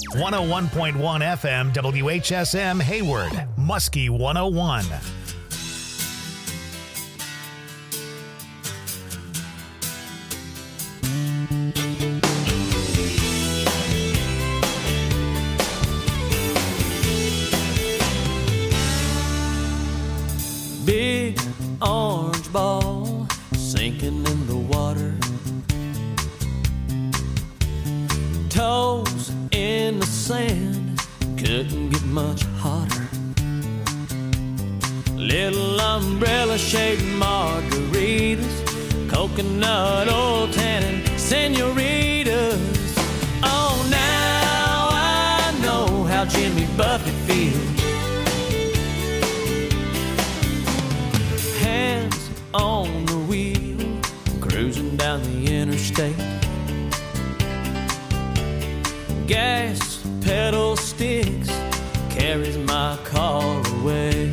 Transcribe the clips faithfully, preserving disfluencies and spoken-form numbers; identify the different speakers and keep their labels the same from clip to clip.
Speaker 1: one oh one point one F M W H S M Hayward, Muskie one oh one.
Speaker 2: Big orange ball sinking in the water, toes in the sand, couldn't get much hotter. Little umbrella shaped margaritas, coconut oil tannin senoritas. Oh, now I know how Jimmy Buffett feels. Hands on the wheel, cruising down the interstate. Gas pedal sticks, carries my car away.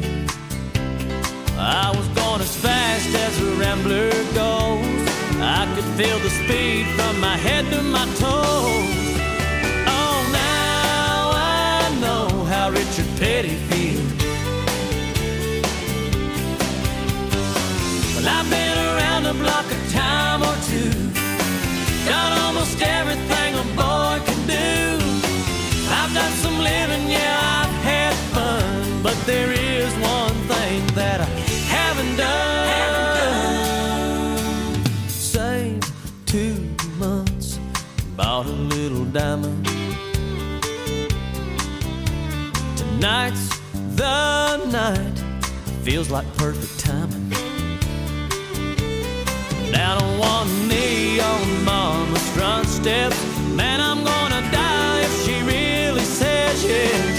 Speaker 2: I was going as fast as a rambler goes. I could feel the speed from my head to my toes. Oh, now I know how Richard Petty feels. Well, I've been around the block a time or two, done almost everything a boy can do. I've done some living, yeah, I've had fun, but there is one thing that I haven't done. Haven't done. Saved two months, bought a little diamond. Tonight's the night, feels like perfect timing. Down on one knee on mama's front steps, man, I'm gonna die if she really says yes.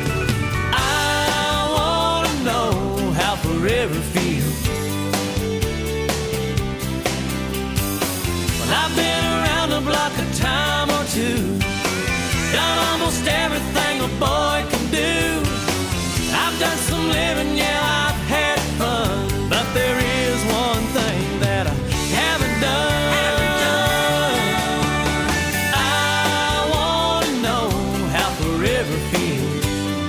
Speaker 2: I wanna know how forever feels. Well, I've been around the block a time or two, done almost everything a boy can do. I've done some living, yeah, I've had fun, but there is one thing that I haven't done. Haven't done. I wanna know how forever feels.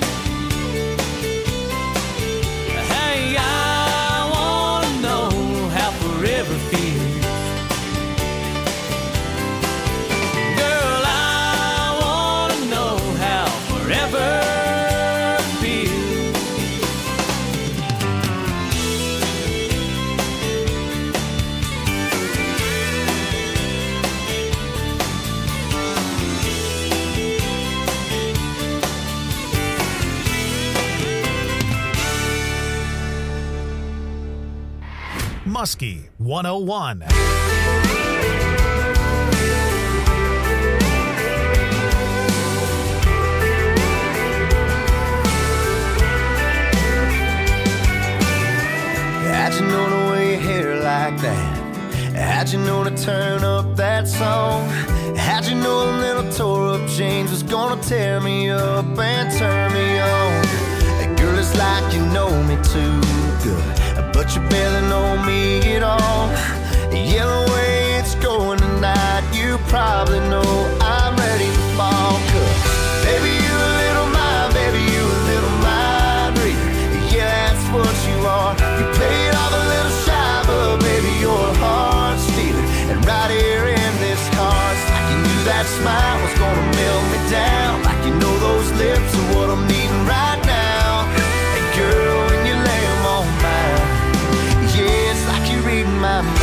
Speaker 2: Hey, I wanna know how forever feels. Girl, I wanna know how forever feels.
Speaker 1: Muskie one oh one.
Speaker 3: How'd you know to wear your hair like that? How'd you know to turn up that song? How'd you know a little tore up jeans was gonna tear me up and turn me on? Hey, girl, it's like you know me too good, but you barely know me at all. Yeah, the way it's going tonight, you probably know I'm ready to fall. 'Cause baby, you a little mind, baby, you a little mind reader. Yeah, that's what you are. You played off a little shy, but baby, you're a heart stealer. And right here in this car, it's like you knew that smile was gonna melt me down. Like you know those lips are what I'm needing right now. Hey girl, when you lay them on mine, yeah, it's like you're reading my mind.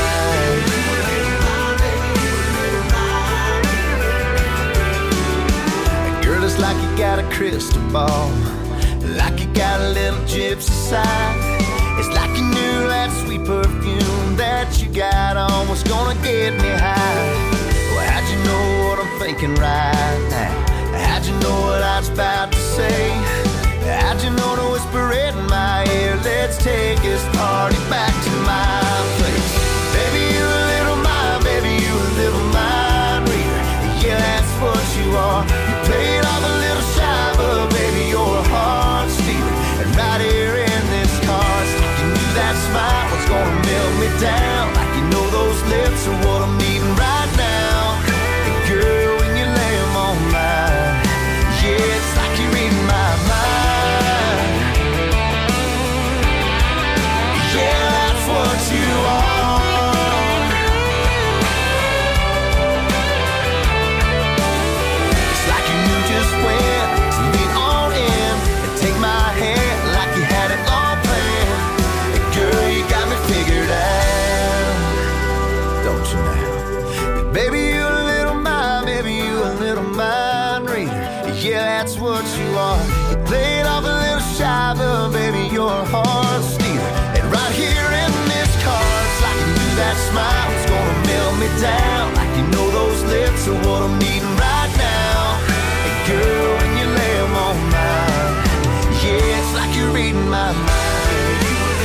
Speaker 3: Girl, it's like you got a crystal ball, like you got a little gypsy side. It's like you knew that sweet perfume that you got on was gonna get me high. Well, how'd you know what I'm thinking right now? How'd you know what I was about to say? How'd you know to whisper it in my ear? Let's take this party back to my place. Baby, you a little mind, baby, you a little mind reader. Yeah, that's what you are. You played off a little shy, but baby, you're a heart stealer. And right here in this car, it's like you knew that smile was gonna melt me down. Like you know those lips are what I'm needing right now. And girl, when you lay them on mine, Yeah, that's what you are. You played off a little shy, but baby, you're a heart stealer. And right here in this car, it's like you knew that smile was gonna melt me down. Like you know those lips are what I'm needing right now. And girl, when you lay them on mine, yeah, it's like you're reading my mind.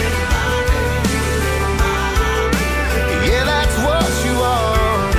Speaker 3: Yeah, that's what you are.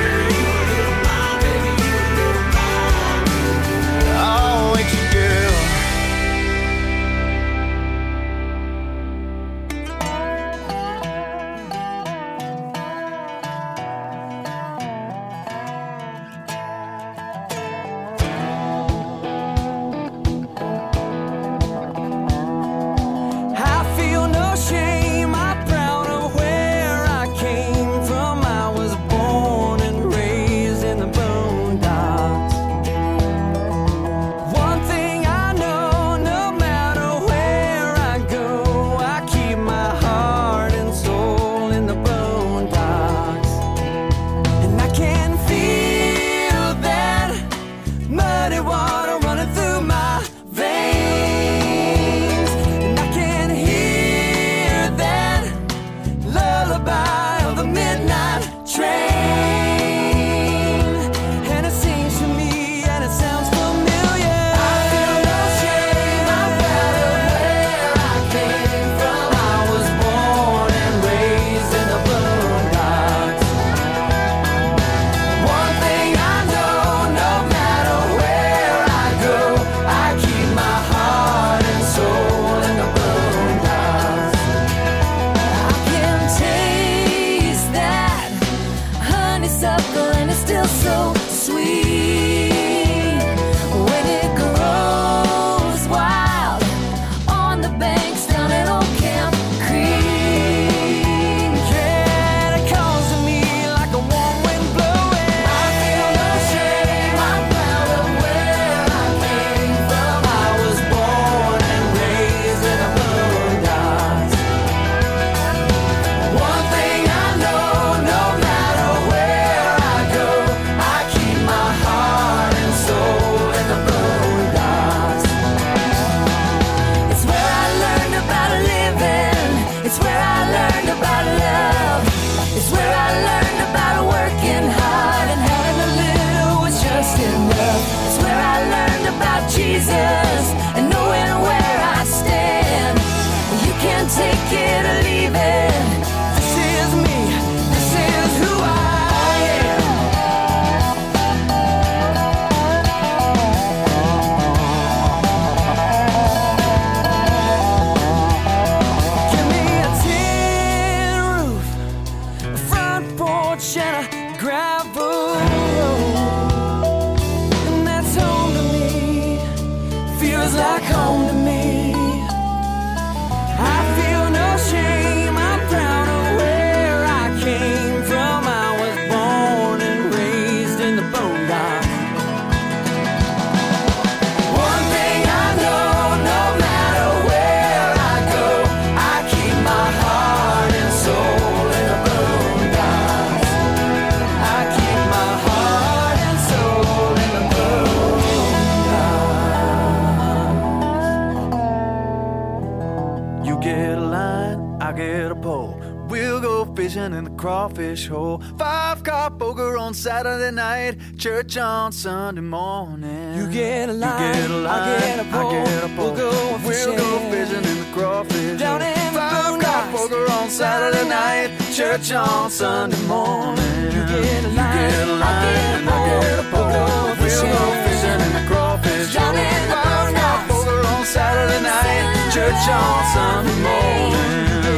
Speaker 4: In the crawfish hole, five car poker on Saturday night, church on Sunday morning.
Speaker 2: You get a line,
Speaker 4: you get a line,
Speaker 2: I get a pole,
Speaker 4: I get a pole.
Speaker 2: We'll go fishing,
Speaker 4: we'll go fishing in the crawfish
Speaker 2: down
Speaker 4: hole.
Speaker 2: in the
Speaker 4: Five car poker on Saturday night, church on Sunday morning.
Speaker 2: You get a line,
Speaker 4: you get a line, I get a pole. We'll go fishing in the crawfish
Speaker 2: down
Speaker 4: hole.
Speaker 2: in the
Speaker 4: Five car poker on Saturday night, church on Sunday morning.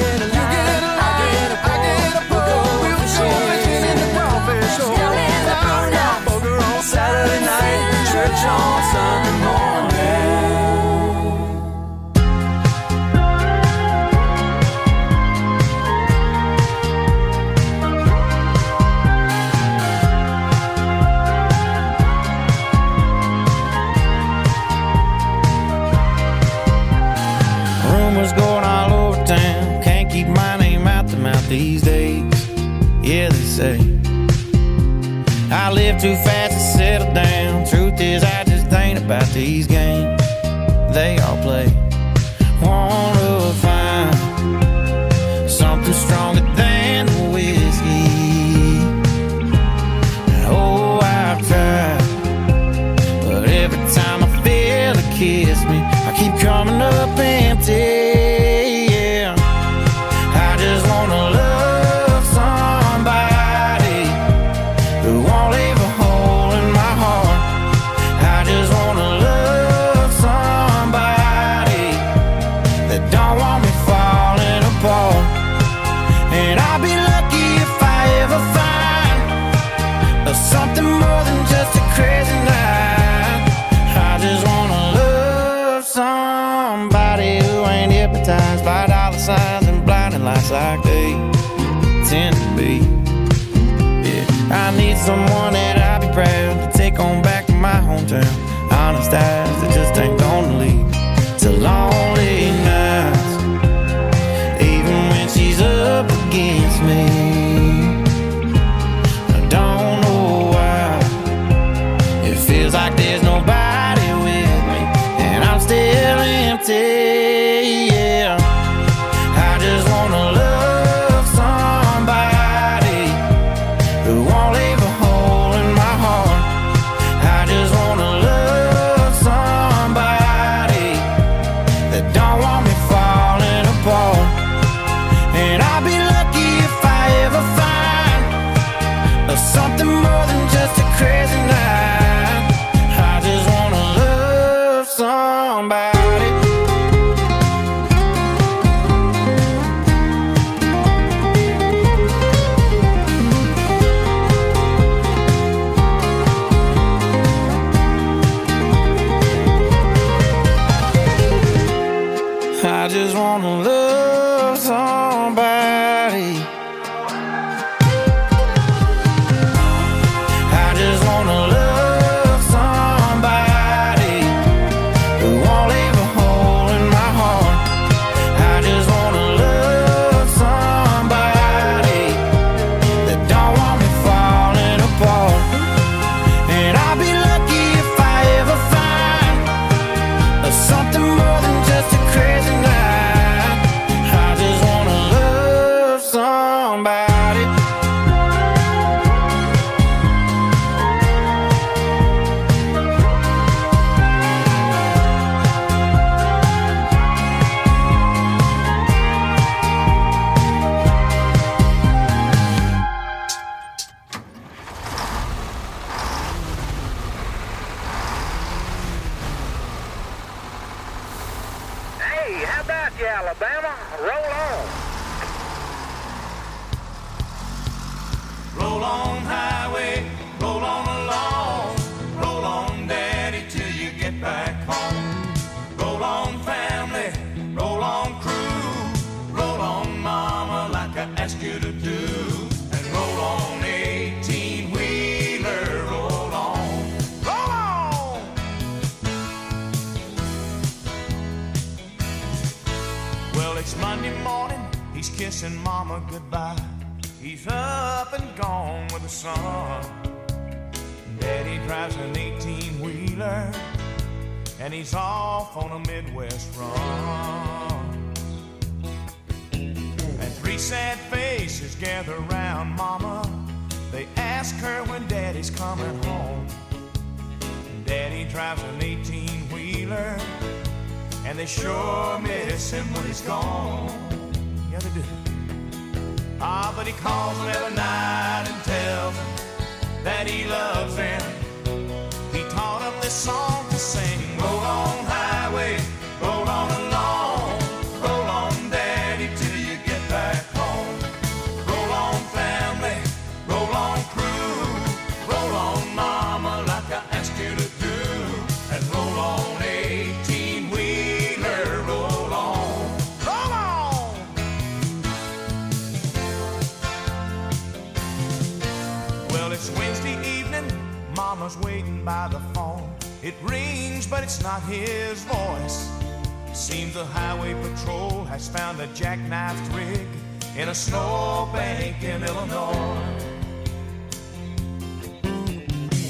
Speaker 4: Saturday night, church on Sunday
Speaker 5: Rumors going all over town, can't keep my name out the mouth these days. Yeah, they say I live too fast to settle down. Truth is, I just ain't about these games they all play. Wanna find something stronger than the whiskey. Oh, I've tried, but every time I feel it kiss me, I keep coming up empty. Yeah, I just wanna love somebody who won't leave a hole in my heart. I just wanna love somebody that don't want me falling apart. And I'll be lucky if I ever find something more than just a crazy night. I just wanna love somebody who ain't hypnotized by dollar signs and blinding lights like they tend to be. Yeah, I need someone that I'll be proud to take on back to my hometown. Honest eyes that just ain't gonna lead to lonely nights, even when she's up against me. I don't know why it feels like there's nobody with me, and I'm still empty. Yeah, I just wanna love somebody who won't leave a hole in my heart. I just wanna love somebody that don't want me falling apart. And I'll be lucky if I ever find something more than just a crazy night. I just wanna love somebody. I just wanna love somebody. I just wanna love somebody who won't leave a hole in my heart. I just wanna love somebody that don't want me falling apart. And I'll be lucky if I ever find something more than just a crazy night. I just wanna love somebody.
Speaker 6: Hey, how about you, Alabama? Roll on.
Speaker 2: Roll on highway, roll on along, roll on daddy till you get back home. Roll on family, roll on crew, roll on mama like I asked you to do. And roll on eighteen wheeler, roll on, roll on. Well, it's Monday morning, he's kissing mama goodbye. He's up and gone with the sun. Daddy drives an eighteen-wheeler, and he's off on a Midwest run. And three sad faces gather around mama. They ask her when daddy's coming home. Daddy drives an eighteen-wheeler, and they sure miss him when he's gone. Yeah, they do. Ah, but he calls them every night and tells them that he loves them. He taught them this song to sing. Roll on highway, roll on along, roll on daddy till you get back home. Roll on family, roll on crew, roll on mama like I asked you to do. And roll on eighteen-wheeler, roll on, roll on. Well, it's Wednesday evening, mama's waiting by the phone. It rings, but it's not his voice. Seems the highway patrol has found a jackknifed rig in a snowbank in Illinois.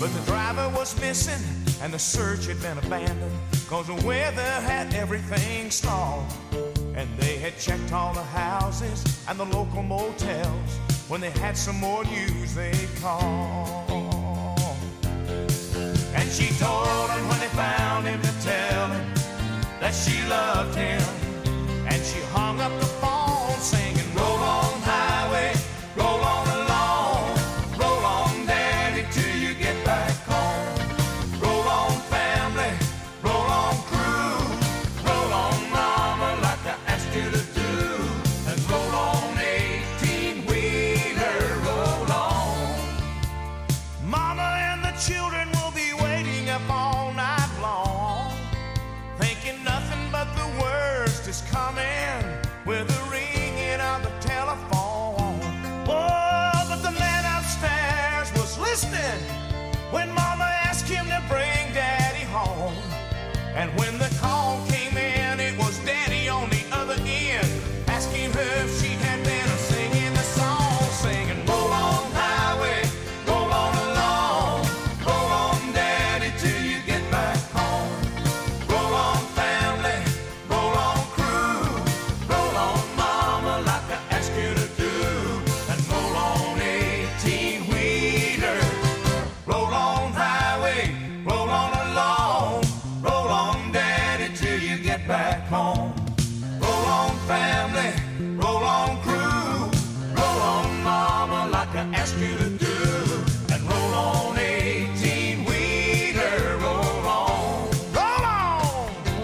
Speaker 7: But the driver was missing and the search had been abandoned, 'cause the weather had everything stalled. And they had checked all the houses and the local motels. When they had some more news, they'd call. And she told him when they found him to tell him that she loved him. And she hung up the phone singing, roll on highway, roll on along, roll on daddy till you get back home. Roll on family, roll on crew, roll on mama like I asked you to do. And roll on eighteen-wheeler, roll on. Mama and the children will be waiting up all night long, thinking nothing but the worst is coming with the ringing of the telephone. Oh, but the man upstairs was listening when Mama asked him to bring Daddy home. And when the call came in, it was Daddy on the other end, asking her if she had been singing the song, singing, roll on highway, roll on along, roll on Daddy till you get back home. Roll on family, roll on crew, roll on mama like I asked you to do. And roll on eighteen-wheeler, roll on highway, roll on along, roll on daddy till you get back home. Roll on family, roll on crew, roll on mama like I asked you to do. And roll on eighteen-wheeler, roll on, roll on.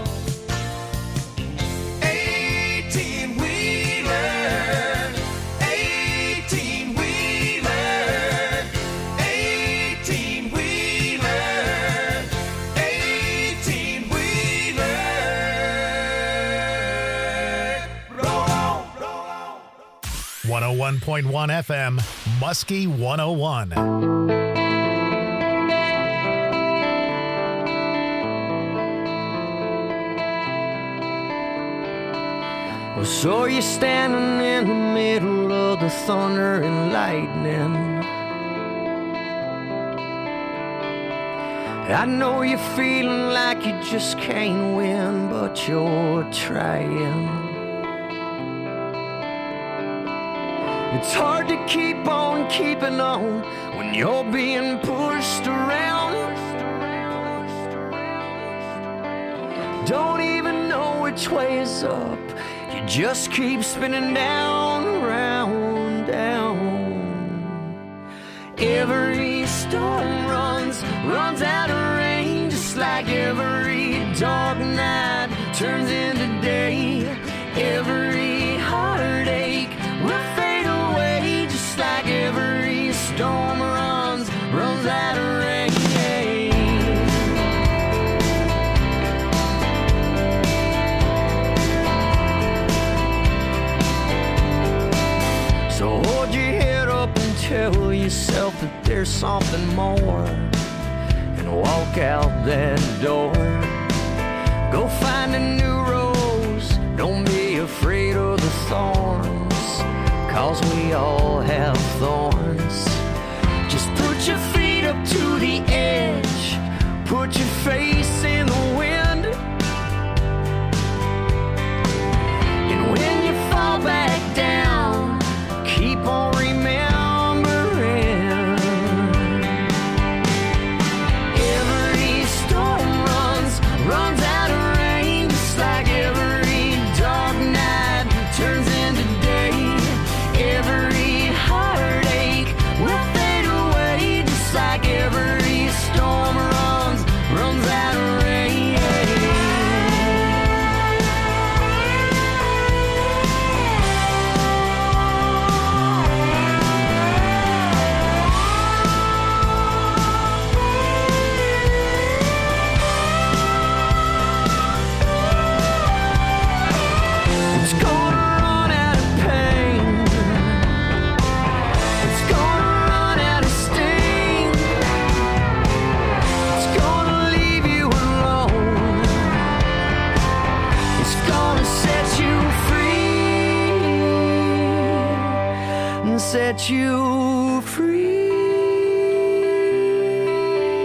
Speaker 7: Eighteen-wheeler, eighteen-wheeler, eighteen-wheeler, eighteen-wheeler. Roll on, roll on.
Speaker 1: one oh one point one F M, Muskie one oh one.
Speaker 3: Well, so you're standing in the middle of the thunder and lightning. I know you're feeling like you just can't win, but you're trying. It's hard to keep on keeping on when you're being pushed around. Don't even know which way is up. You just keep spinning down, round, down. Every storm runs, runs out of rain, just like every dark night turns into day. Every heartache will fade away, just like every storm runs, runs out of rain. So hold your head up and tell yourself that there's something more, and walk out that door. Go find a new rose, don't be afraid of the thorns, 'cause we all have thorns. Just put your feet up to the edge, put your face in the wind, and when you fall back down, keep on remembering. Every storm runs, runs out of rain, just like every dark night turns into day. Every heartache will fade away, just like every storm runs, runs out of rain. It's gonna run out of pain. It's gonna run out of sting. It's gonna leave you alone. It's gonna set you free and set you free.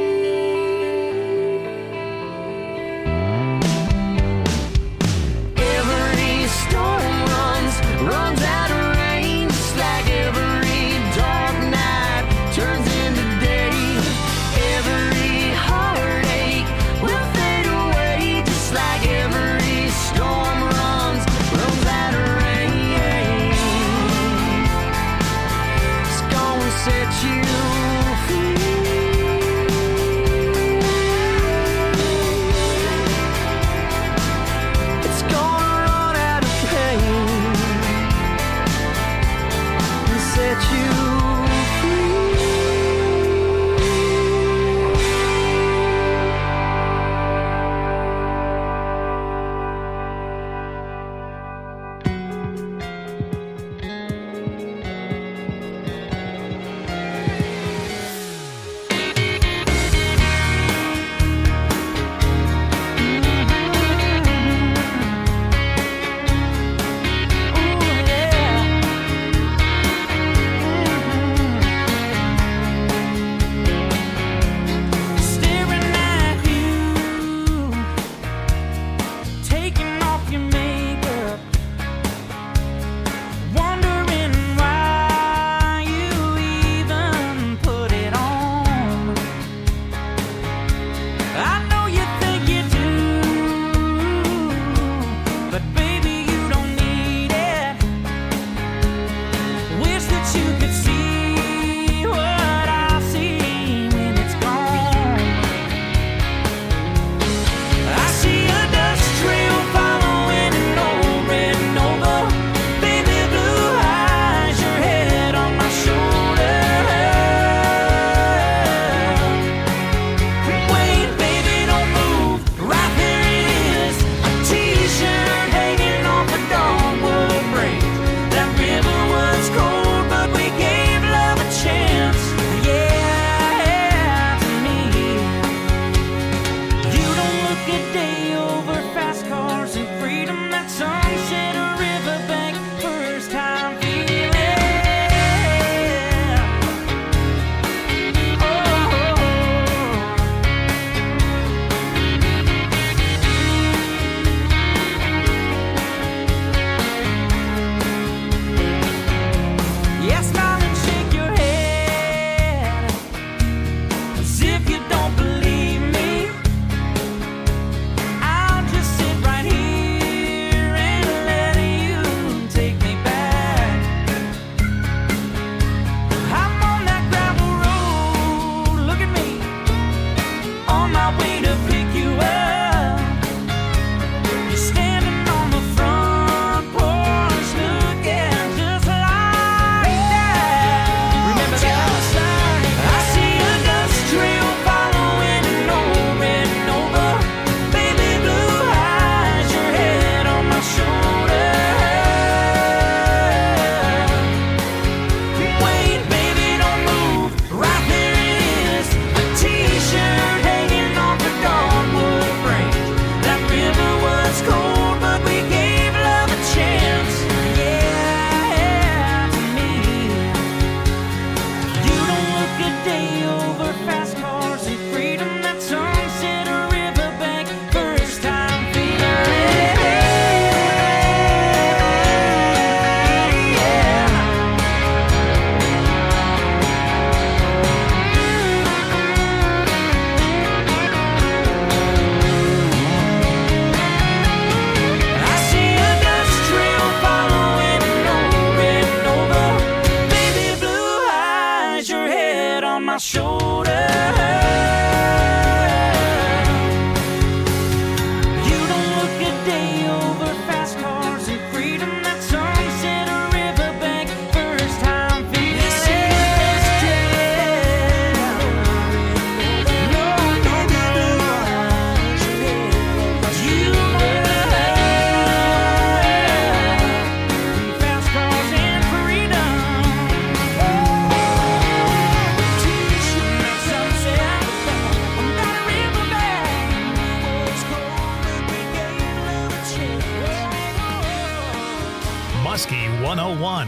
Speaker 1: Muskie one oh one.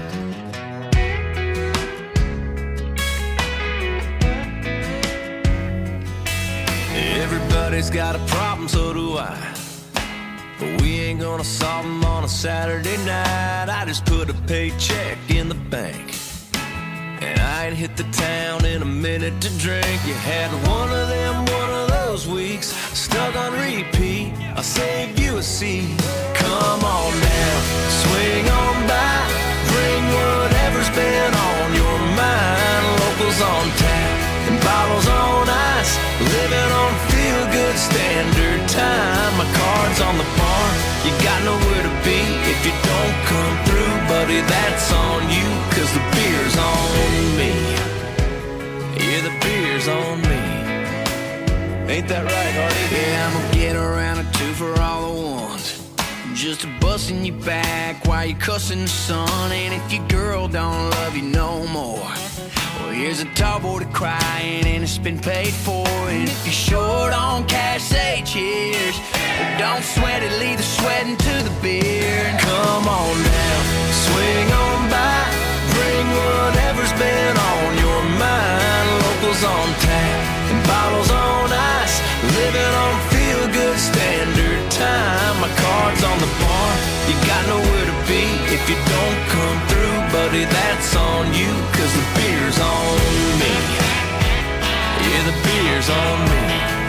Speaker 2: Everybody's got a problem, so do I. But we ain't gonna solve them on a Saturday night. I just put a paycheck in the bank, and I ain't hit the town in a minute to drink. You had one of them, one of those weeks, stuck on repeat. I'll save you a seat. Come on down, swing on by, bring whatever's been on your mind. Locals on tap and bottles on ice, living on feel-good standard time. My card's on the bar, you got nowhere to be if you don't come through, buddy, that's on you, cause the beer's on me. Yeah, the beer's on me. Ain't that right, Hardy? Yeah, I'm gonna get around a two for all the ones, just a busting you back while you cussing the sun. And if your girl don't love you no more, well, here's a tall boy to crying and it's been paid for. And if you're short on cash, say cheers. But don't sweat it, leave the sweating to the beer. And come on down, swing on by, bring whatever's been on your mind. Locals on tap and bottles on ice, living on feel-good standard time. My card's on the bar, you got nowhere to be if you don't come through, buddy, that's on you, cause the beer's on me. Yeah, the beer's on me.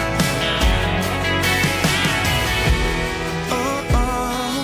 Speaker 2: Oh, oh,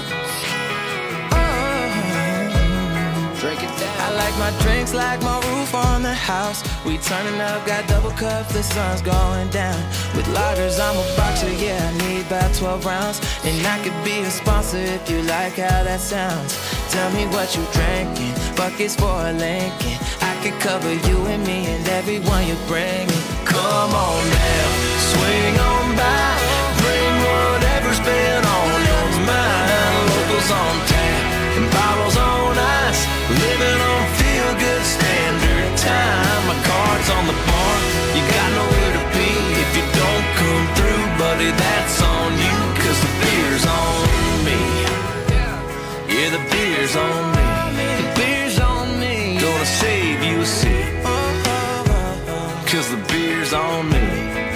Speaker 2: oh. Drink it down. I like my drinks like my roof on the house. We turning up, got double cups, the sun's going down. With lagers, I'm a boxer, yeah, I need about twelve rounds. And I could be a sponsor if you like how that sounds. Tell me what you drinking, buckets for a Lincoln. I could cover you and me and everyone you're bringing. Come on down, swing on by, bring whatever's been on your mind. Locals on tap and bottles on ice, living on feel-good standard time. My card's on the bar, you got nowhere to be if you don't come through, buddy, that's on you, cause the beer's on me. Yeah, the beer's on me. The beer's on me. Gonna save you a seat, cause the beer's on me.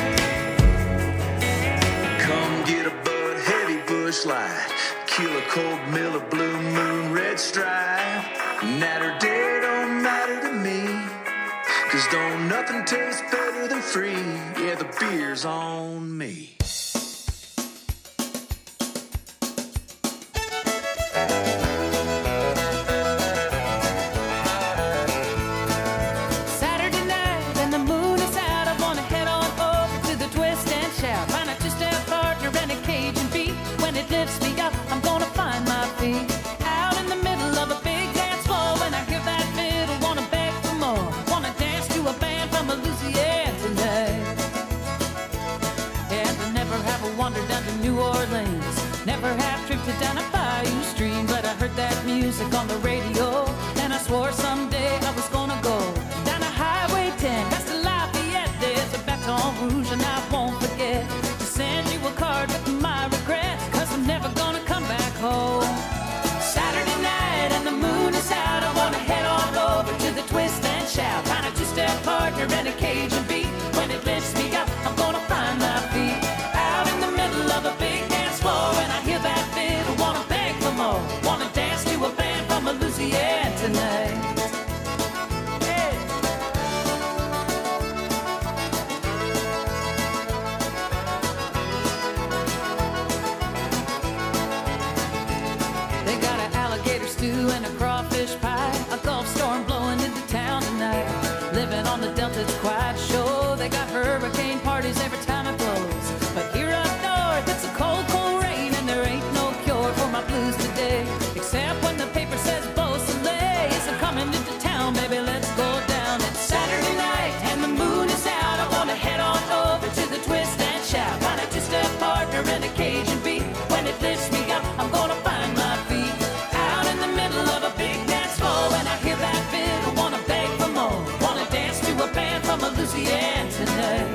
Speaker 2: Come get a Bud Heavy Bush Light, Killer Cold Miller Blue Moon Red Stripe. Natter day don't matter to me, cause don't nothing taste better than free. Yeah, the beer's on me.
Speaker 8: Saturday night and the moon is out, I wanna head on over to the Twist and Shout. Find a two-step partner and a Cajun beat. When it lifts me up, I'm gonna find my feet. Out in the middle of a big dance floor, when I hear that fiddle, wanna beg for more. Wanna dance to a band from Louisiana tonight. And I never have wandered down to New Orleans, never have drifted down a bayou stream, but I heard that music on the radio, and I swore someday I was gonna go down a Highway ten, past the Lafayette, there's a Baton Rouge, and I won't forget to send you a card with my regrets, cause I'm never gonna come back home. Saturday night and the moon is out, I wanna head on over to the Twist and Shout. Find a two-step partner and a Cajun beat. When it lifts me up, I'm gonna find my feet. Out in the middle of a big dance floor, and I hear that fiddle, wanna beg for more. Wanna dance to a band from Louisiana tonight. Hey. They got an alligator stew and a crawfish pie, a Gulf storm blowing into town tonight. Living on the Delta, it's quite a show. They got hurricane parties every time it blows. But here up north, it's a cold, cold rain, and there ain't no cure for my blues today. Except when the paper says Beau Soleil isn't coming into town, baby, let's go down. It's Saturday night and the moon is out. I wanna head on over to the Twist and Shout. Find a two-step partner and a Cajun beat. When it lifts me up, I'm gonna find my feet. Out in the middle of a big dance floor, and I hear that fiddle, wanna beg for more. Wanna dance to a band from Louisiana tonight.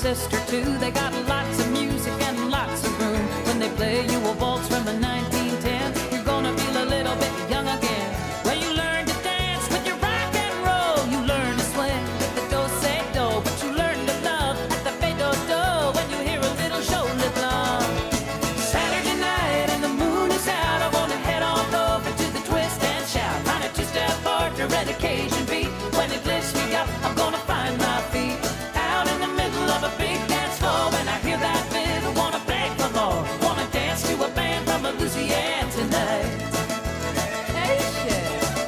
Speaker 8: sister too. They got lots of music and lots of room. When they play you a waltz from the nineteen ten, you're gonna feel a little bit young again. Well, you learn to dance with your rock and roll. You learn to swing with the do-say-do, but you learn to love at the fade-do-do when you hear a little shoulder blum. Saturday night and the moon is out. I wanna head on over to the twist and shout. Find a two-step partner and occasion beat. When it lifts me up, I'm gonna find my feet out in the middle of a big dance floor. When I hear that fiddle, wanna beg for more. Wanna dance to a band from Louisiana tonight. Hey, shit.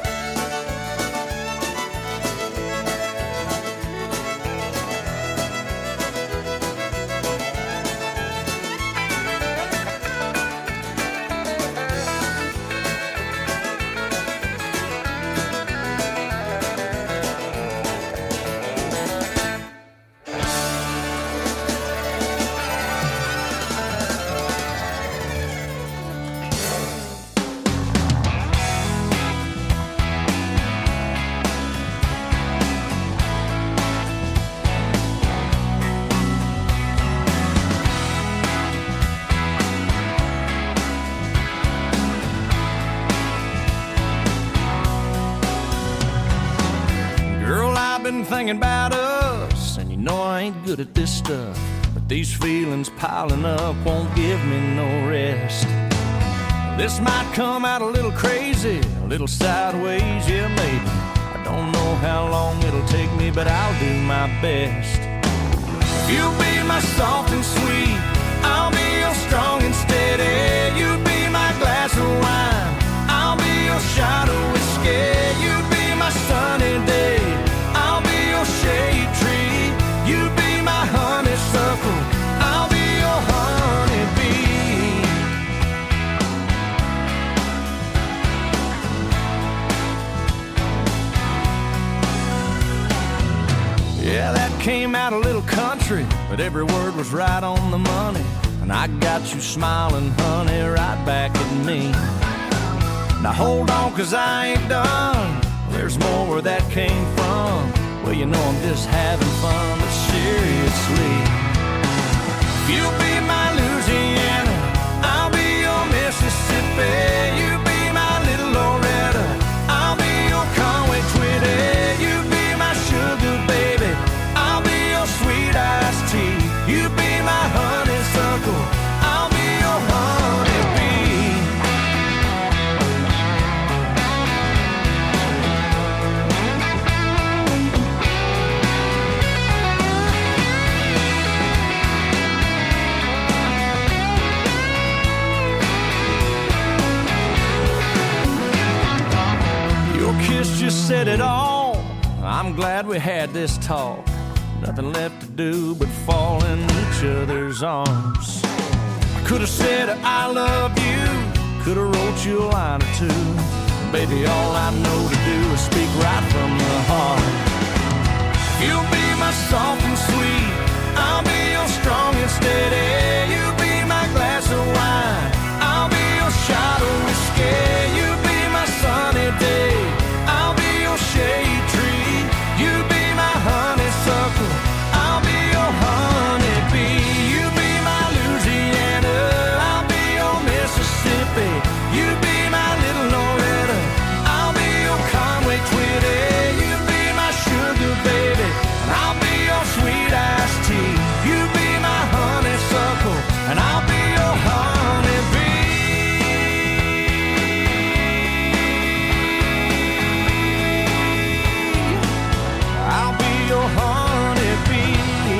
Speaker 5: Girl, I've been thinking about us, and you know I ain't good at this stuff, but these feelings piling up won't give me no rest. This might come out a little crazy, a little sideways, yeah, maybe. I don't know how long it'll take me, but I'll do my best. You'll be my soft and sweet, I'll be your strong and steady. You be my glass of wine, I'll be your shot of whiskey. You be my sunny day, I'll be your shade tree. You be my honeysuckle, I'll be your honeybee. Yeah, that came out a little country, but every word was right on the money. And I got you smiling, honey, right back at me. Now hold on, cause I ain't done. There's more where that came from. Well, you know I'm just having fun, but seriously. You'll be my Louisiana, I'll be your Mississippi. You be my little Loretta, I'll be your Conway Twitty. You be my sugar baby, I'll be your sweet iced tea. You be my honeysuckle, I'll be your honeybee. Your kiss just said it all. I'm glad we had this talk. Nothing left to do but fall in each other's arms. I could have said I love you, could have wrote you a line or two. Baby, all I know to do is speak right from the heart. You'll be my soft and sweet, I'll be your strong and steady. You be my glass of wine, I'll be your shot of whiskey. You be my sunny day, I'll be your shade tree. You be my honeysuckle, I'll be your honeybee. You be my Louisiana, I'll be your Mississippi. You be my little Loretta, I'll be your Conway Twitty. You be my sugar baby, and I'll be your sweet iced tea. You be my honeysuckle, and I'll be your honeybee. I'll be your honeybee.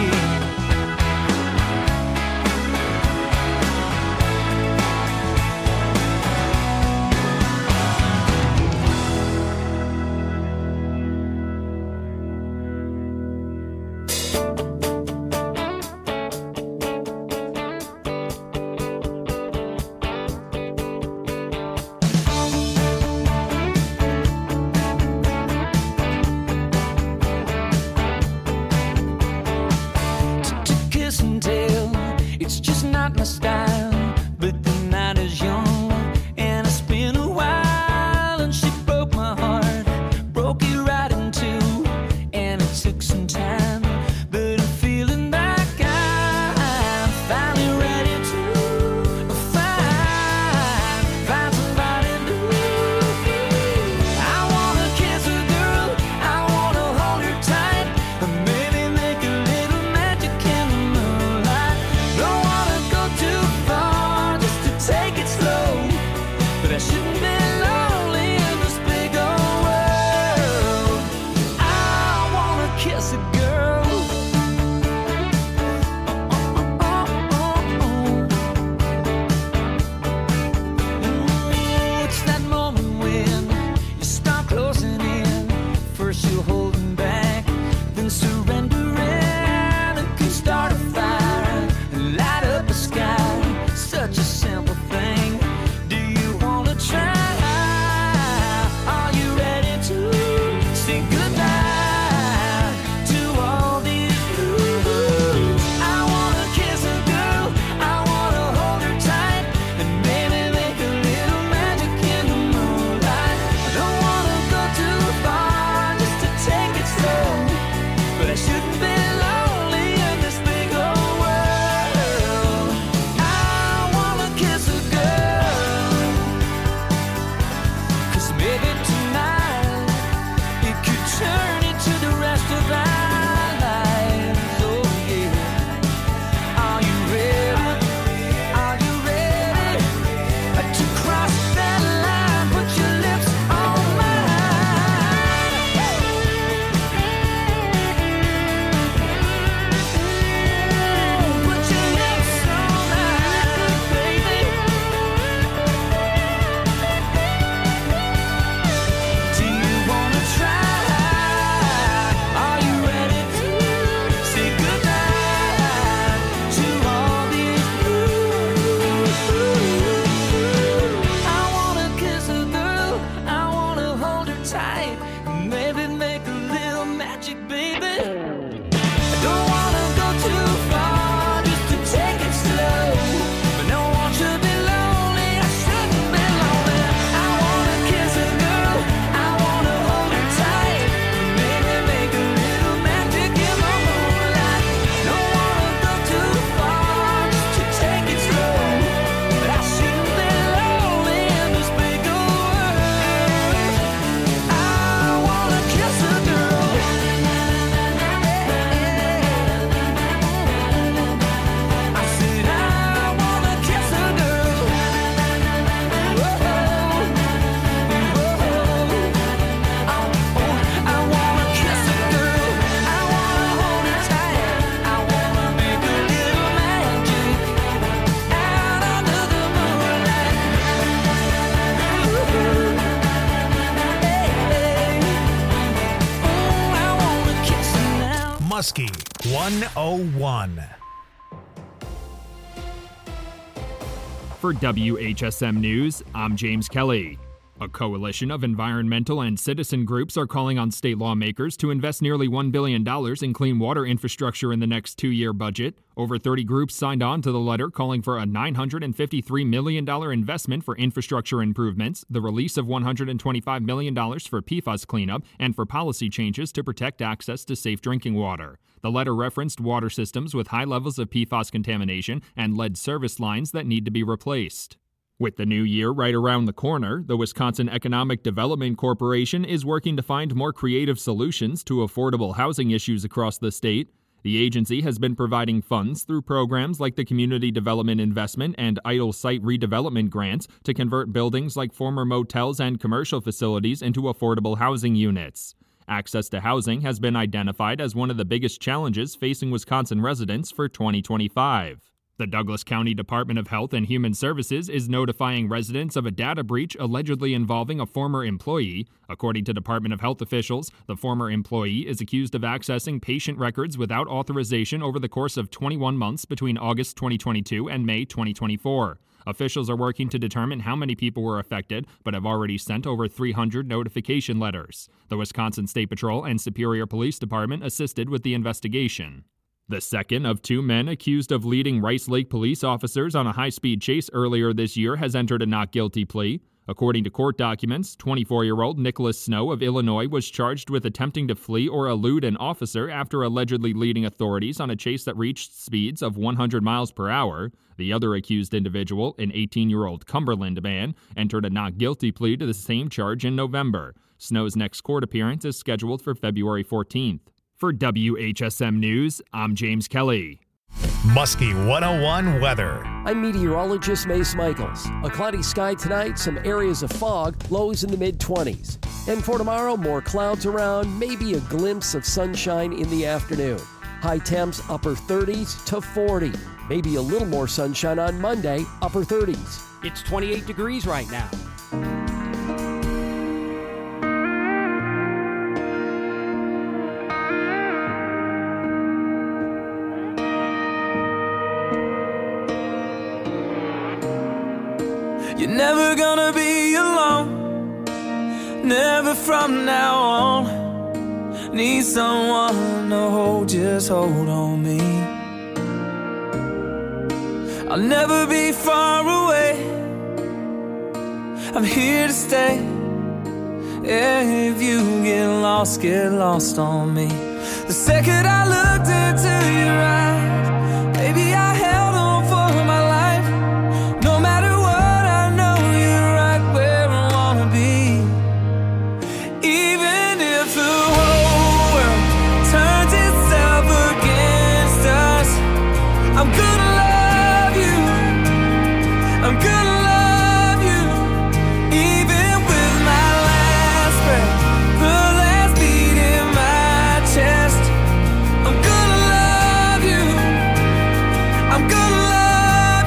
Speaker 5: To kiss and tell, it's just not my style. But the night is young, and it's been a while. And she broke my heart, broke it right in two. And it took some time, but I'm feeling like I
Speaker 2: the sky. Such a simple thing. Do you want to try? Are you ready to say goodbye to all these blues? I want to kiss a girl, I want to hold her tight, and maybe make a little magic in the moonlight. I don't want to go too far just to take it slow, but I shouldn't be lonely in this big old world. I want to kiss a girl, 'cause maybe tonight it could turn into the rest of our lives. Oh yeah. Are you ready? Are you ready to cross that line? Put your lips on mine. Put your lips on mine, baby. Do you wanna try? Are you ready to say goodbye to all these blues? I wanna kiss a girl, I wanna hold her tight, maybe make a little magic, baby. I don't wanna go too far just to take it slow, but no one should be lonely, I shouldn't be lonely. I wanna kiss a girl, I wanna hold her tight, maybe make a little magic in the moonlight. Don't wanna go too far just to take it slow, but I shouldn't be lonely in this big old world. I wanna kiss a girl. I said I wanna kiss a girl. Whoa, whoa. I wanna kiss a girl. I wanna hold her tight. I wanna make a little magic out under the moonlight. Oh, I wanna kiss her now.
Speaker 1: Muskie one oh one.
Speaker 9: For W H S M News, I'm James Kelly. A coalition of environmental and citizen groups are calling on state lawmakers to invest nearly one billion dollars in clean water infrastructure in the next two-year budget. Over thirty groups signed on to the letter calling for a nine hundred fifty-three million dollars investment for infrastructure improvements, the release of one hundred twenty-five million dollars for P FAS cleanup, and for policy changes to protect access to safe drinking water. The letter referenced water systems with high levels of P FAS contamination and lead service lines that need to be replaced. With the new year right around the corner, the Wisconsin Economic Development Corporation is working to find more creative solutions to affordable housing issues across the state. The agency has been providing funds through programs like the Community Development Investment and Idle Site Redevelopment Grants to convert buildings like former motels and commercial facilities into affordable housing units. Access to housing has been identified as one of the biggest challenges facing Wisconsin residents for twenty twenty-five. The Douglas County Department of Health and Human Services is notifying residents of a data breach allegedly involving a former employee. According to Department of Health officials, the former employee is accused of accessing patient records without authorization over the course of twenty-one months between August twenty twenty-two and May twenty twenty-four. Officials are working to determine how many people were affected, but have already sent over three hundred notification letters. The Wisconsin State Patrol and Superior Police Department assisted with the investigation. The second of two men accused of leading Rice Lake police officers on a high-speed chase earlier this year has entered a not guilty plea. According to court documents, twenty-four-year-old Nicholas Snow of Illinois was charged with attempting to flee or elude an officer after allegedly leading authorities on a chase that reached speeds of one hundred miles per hour. The other accused individual, an eighteen-year-old Cumberland man, entered a not guilty plea to the same charge in November. Snow's next court appearance is scheduled for February fourteenth. For W H S M News, I'm James Kelly.
Speaker 1: Muskie one oh one weather.
Speaker 10: I'm meteorologist Mace Michaels. A cloudy sky tonight, some areas of fog, lows in the mid-twenties. And for tomorrow, more clouds around, maybe a glimpse of sunshine in the afternoon. High temps upper thirties to forty. Maybe a little more sunshine on Monday, upper thirties.
Speaker 11: It's twenty-eight degrees right now.
Speaker 2: You're never gonna be alone, never from now on. Need someone to hold, just hold on me. I'll never be far away, I'm here to stay. Yeah, if you get lost, get lost on me. The second I looked into your eyes, baby, I held on for my life. No matter what, I know you're right where I wanna be. Even if the whole world turns itself against us, I'm gonna love you, I'm gonna love you. Even with my last breath, the last beat in my chest, I'm gonna love you, I'm gonna love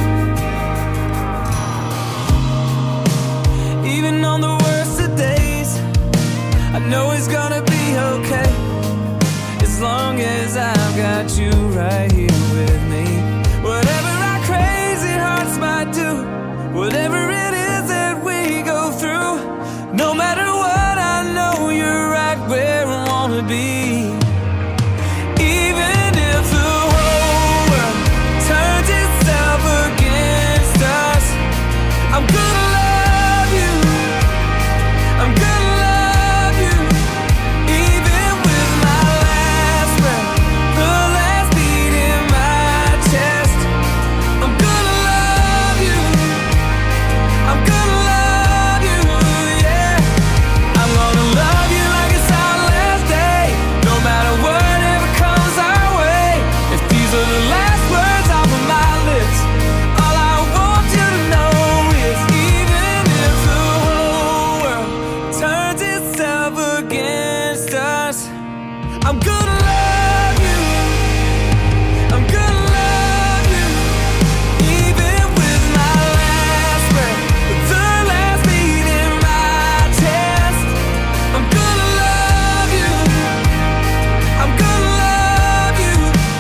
Speaker 2: you. Even on the worst of days, I know it's gonna be okay, as long as I've got you right here with me. Whatever our crazy hearts might do, whatever it is that we go through, no matter what, I know you're right where I wanna be. Even if the whole world turns itself against us, I'm gonna love you, I'm gonna love you. Even with my last breath, the last beat in my chest, I'm gonna love you, I'm gonna love you, yeah. I'm gonna love you like it's our last day, no matter whatever comes our way. If these are the last words off of my lips, all I want you to know is, even if the whole world turns itself against us, I'm gonna love you, I'm gonna love you. Even with my last breath, the last beat in my chest, I'm gonna love you, I'm gonna love you.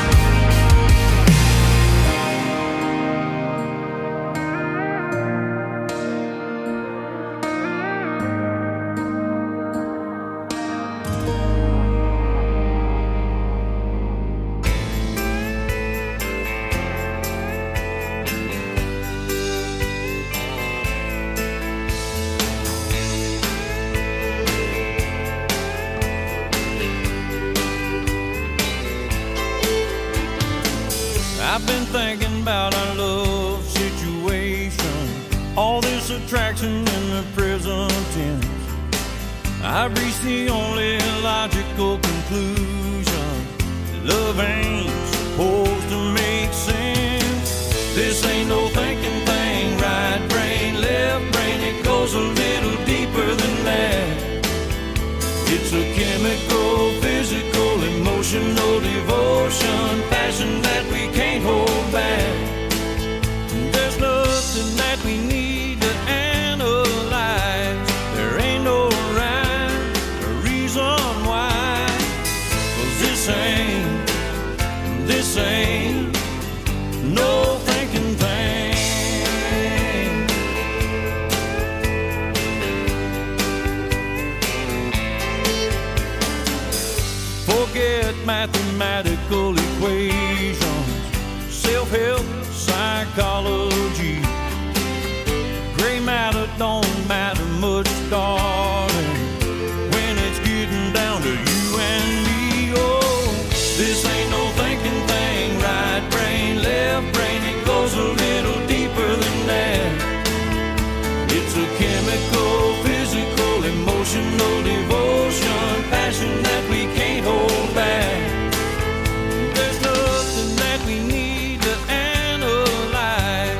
Speaker 7: I've been thinking about our love situation, all this attraction in the present tense. I've reached the only logical conclusion: love ain't supposed to make sense. This ain't no thinking thing, right brain, left brain, it goes a little deeper than that. It's a chemical, physical, emotional devotion, passion that we can't hold back. There's nothing that we need to analyze. There ain't no rhyme or reason why. 'Cause this ain't, this ain't no thinking thing. Forget mathematical equations, self-help, psychology. Gray matter don't matter much, darling, when it's getting down to you and me. Oh, this ain't no thinking thing, right brain, left brain, it goes a little deeper than that. It's a chemical, physical, emotional devotion, passion that we can't hold back. There's nothing that we need to analyze.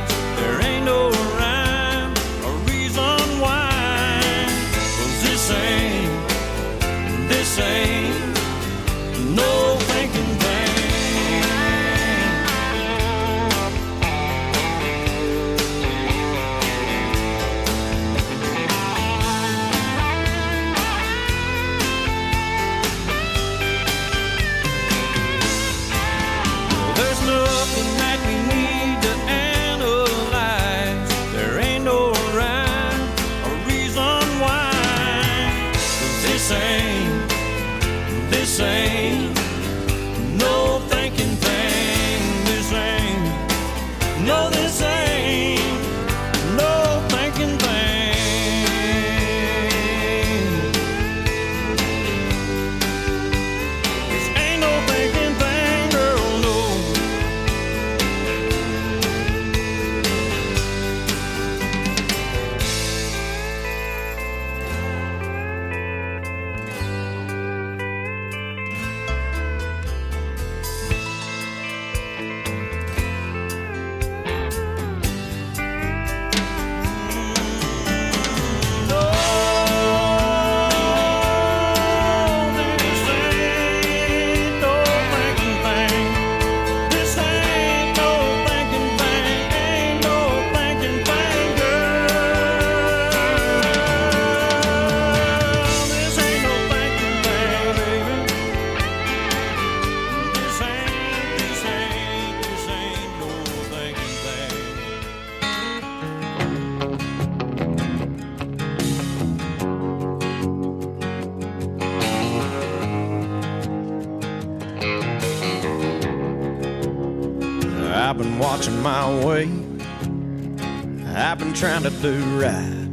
Speaker 5: watching my weight. I've been trying to do right.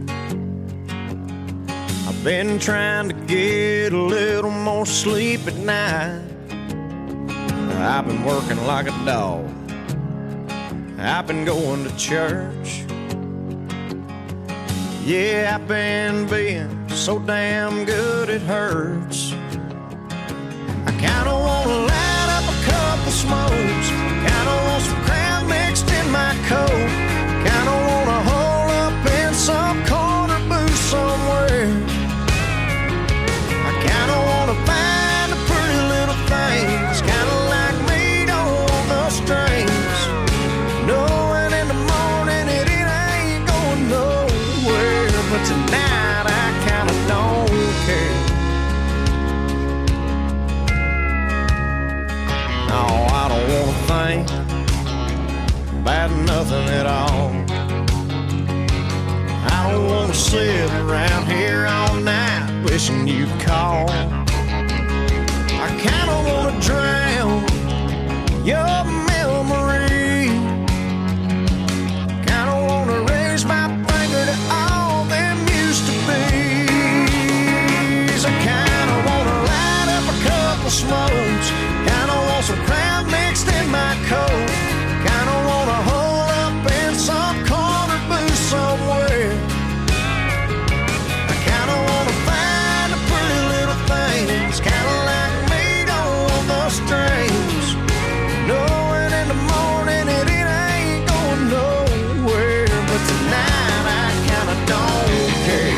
Speaker 5: I've been trying to get a little more sleep at night. I've been working like a dog. I've been going to church. Yeah, I've been being so damn good it hurts. I kinda wanna light up a couple smokes. Kinda want some Crown mixed in my coat. Kinda wanna hole up in some corner booth somewhere. I kinda wanna find a pretty little thing that's kinda like me, don't want no strings. Knowing in the morning it, it ain't going nowhere. But tonight I kinda don't care. No, I don't wanna think about nothing at all. I don't wanna sit around here all night wishing you'd call. I kinda wanna drown your memory. Kinda wanna raise my finger to all them used to be's. I kinda wanna light up a couple smokes. Kinda want some Crown mixed in my coat. Kinda wanna hole up in some corner booth somewhere. I kinda wanna find a pretty little thing that's kinda like me, don't want no strings. Knowing in the morning it, it ain't going nowhere. But tonight I kinda don't care.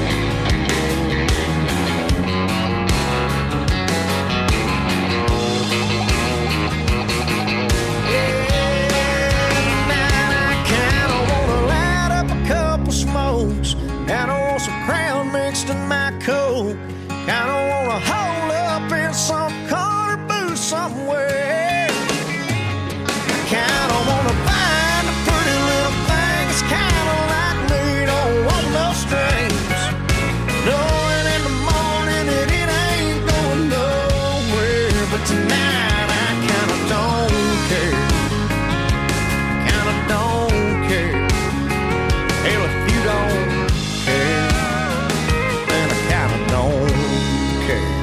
Speaker 5: Kinda want some Crown mixed in my coat. Kinda wanna hole up in some corner booth somewhere. Kinda wanna find a pretty little thing that's kinda like me, don't want no strings. Knowing in the morning that it ain't going nowhere. But tonight I kinda don't care. Kinda don't care. Hell, if you don't care, then I kinda don't care.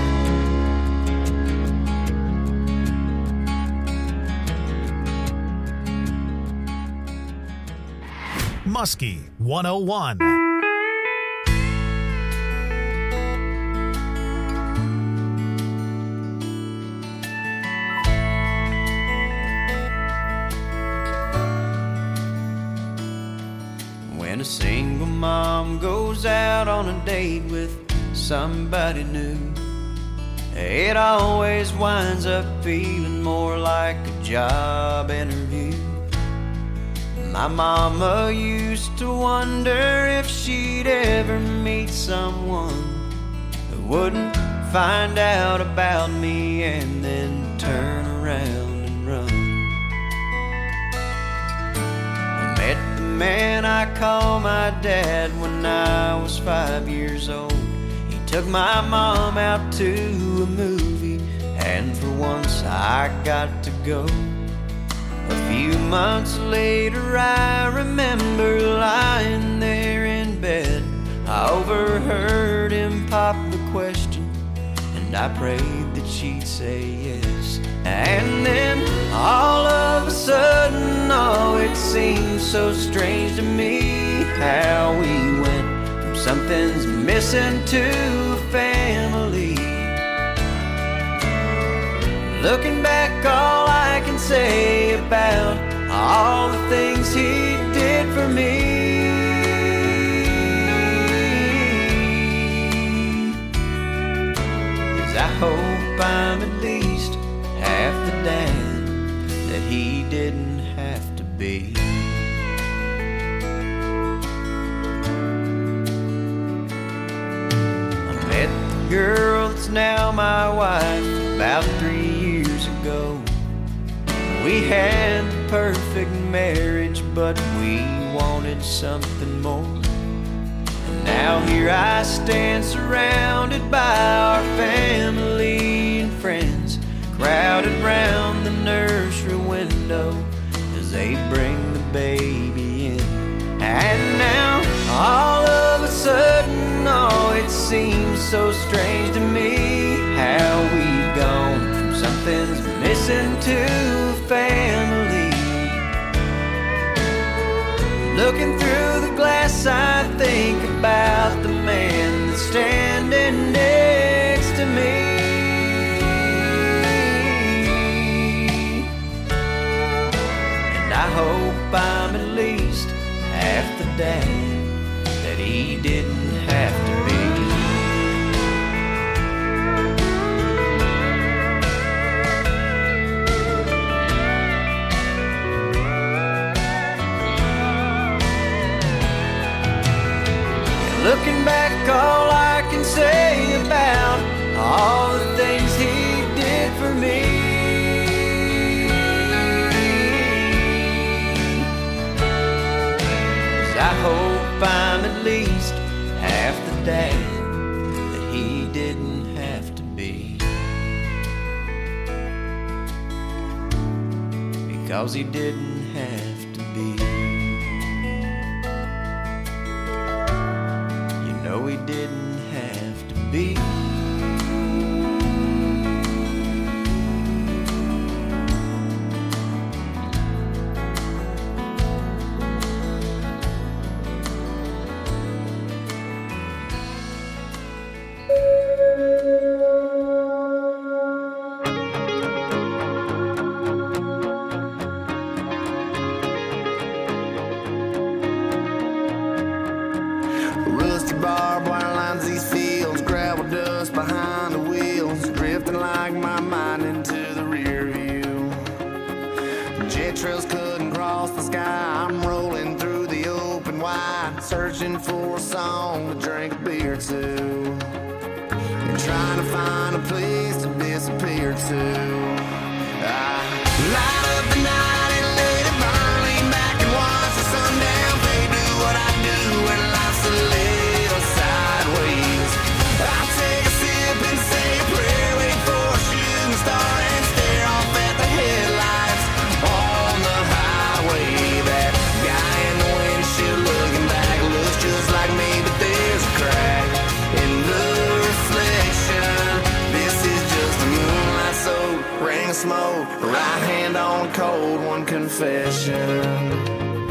Speaker 1: Muskie one oh one.
Speaker 12: When a single mom goes out on a date with somebody new, it always winds up feeling more like a job interview. My mama used to wonder if she'd ever meet someone who wouldn't find out about me and then turn around and run. I met the man I call my dad when I was five years old. He took my mom out to a movie, and for once I got to go. A few months later I remember lying there in bed. I overheard him pop the question, and I prayed that she'd say yes. And then all of a sudden, oh, it seemed so strange to me how we went from something's missing to a family. Looking back, all I can say about all the things he did for me is I hope I'm at least half the dad that he didn't have to be. I met the girl that's now my wife about three years ago. We had the perfect marriage, but we wanted something more. And now here I stand surrounded by our family and friends, crowded round the nursery window as they they bring the baby in. And now, all of a sudden, oh, it seems so strange to me how we've gone from something's missing to family. Looking through the glass, I think about the man that's standing next to me. And I hope I'm at least half the dad that he didn't have to be. Looking back, all I can say about all the things he did for me is I hope I'm at least half the dad that he didn't have to be, because he didn't have to be. No, he didn't have to be.
Speaker 3: Barbed wire lines these fields, gravel dust behind the wheels, drifting like my mind into the rear view. Jet trails couldn't cross the sky, I'm rolling through the open wide, searching for a song to drink a beer to, and trying to find a place to disappear to. I light up the night and let it burn, lean back and watch the sundown fade, do what I do when life's a little sideways. I'll take a sip and say a prayer, wait for a shooting star and stare off at the headlights on the highway. That guy in the windshield looking back looks just like me, but there's a crack in the reflection. This is just a moonlight soaked ring of smoke, right hand on a cold one confession.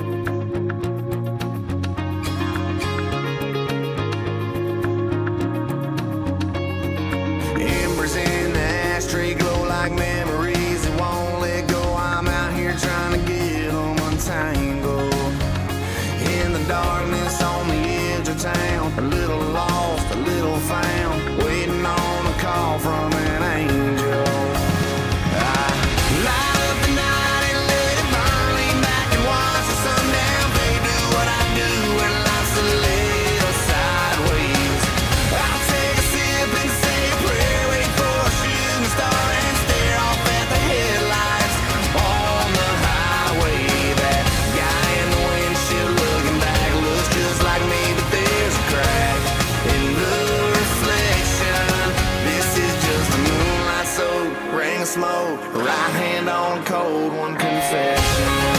Speaker 3: Glow like memories that won't let go. I'm out here trying to get them untangled. In the darkness on the edge of town, a little lost, a little found, waiting on a call from an angel. I light up the night and let it burn, lean back and watch the sundown fade, do what I do when life's a little sideways. I'll take a sip and say a prayer, wait for a shooting star and stare off at the headlights on the highway. That guy in the windshield looking back looks just like me, but there's a crack in the reflection. This is just a moonlight soaked ring of smoke, right hand on cold one confession.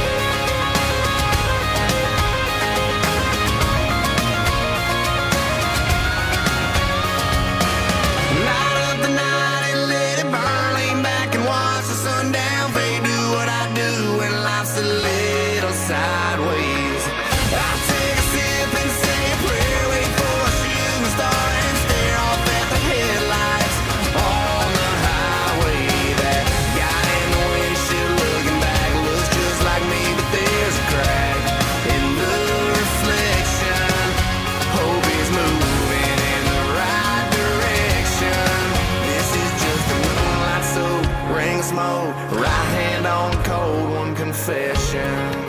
Speaker 3: Sideways. I'll take a sip and say a prayer, wait for a shooting star and stare off at the headlights on the highway. That guy in the windshield looking back looks just like me, but there's a crack in the reflection. Hope he's moving in the right direction. This is just a moonlight soaked ring of smoke, right hand on cold one confession.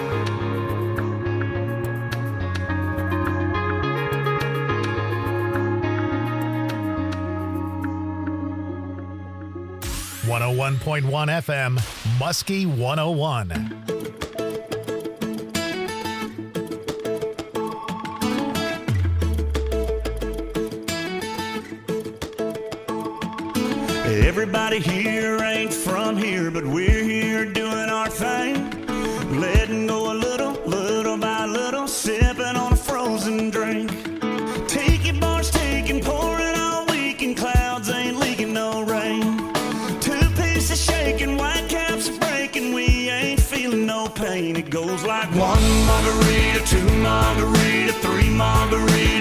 Speaker 1: one oh one point one F M, Muskie one oh one.
Speaker 7: Everybody here ain't from here, but we're here doing our thing. Let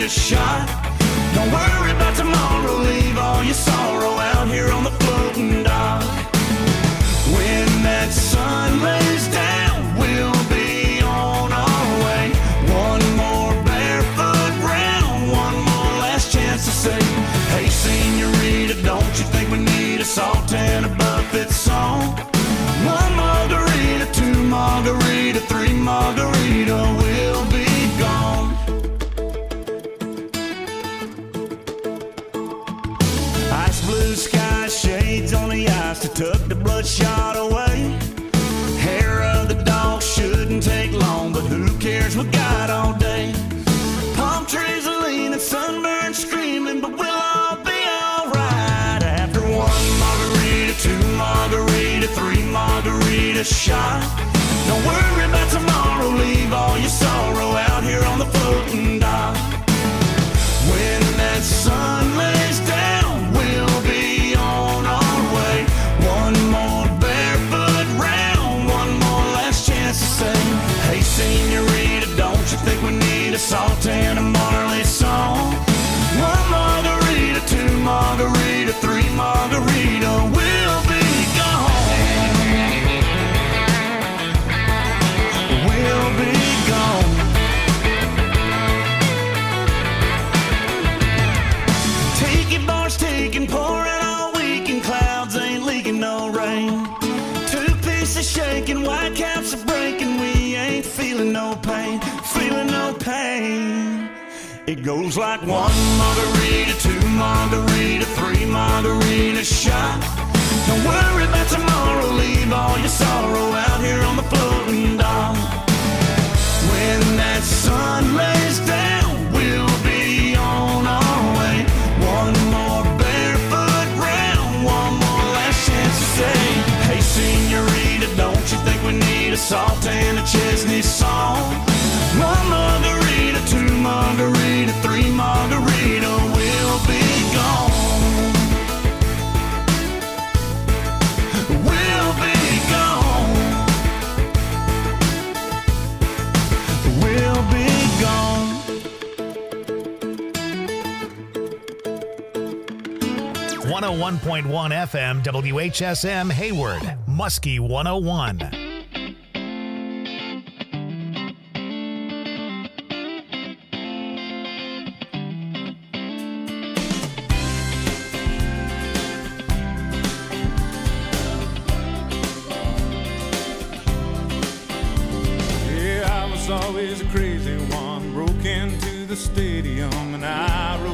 Speaker 7: margarita shot. Don't worry about tomorrow, leave all your sorrow out here on the floating dock. When that sun lays down, we'll be on our way. One more barefoot round, one more last chance to say, hey senorita, don't you think we need a salt and a buffet song? One margarita, two margarita, three margarita, we'll be gone. Ice blue sky, shades on the ice to tuck the bloodshot away. Hair of the dog shouldn't take long, but who cares, we got all day. Palm trees are leaning, sunburned, screaming, but we'll all be alright. After one margarita, two margarita, three margarita shot. Don't worry about tomorrow, leave all your sorrow out here on the floating dock. When that sun lays down, we'll be on our way. One more barefoot round, one more last chance to say, hey senorita, don't you think we need a salt and a Marley song? One margarita, two margarita, three margarita, we'll be gone. We'll be gone. Tiki bars taking, pouring all weekend, clouds ain't leaking no rain. Two pieces shaking, white caps are breaking, we ain't feeling no pain, feeling no pain. It goes like one margarita, two margarita, three margarita shot. Don't worry about tomorrow, leave all your sorrow out here on the floating dock. When that sun lays down, we'll be on our way. One more barefoot round, one more last chance to say, hey senorita, don't you think we need a salt and a Chesney song? One margarita, two margarita, three margarita, we'll be gone. We'll be gone. We'll be gone.
Speaker 1: one oh one point one F M W H S M Hayward, Muskie one oh one.
Speaker 7: Yeah, I was always a crazy one, broke into the stadium and I wrote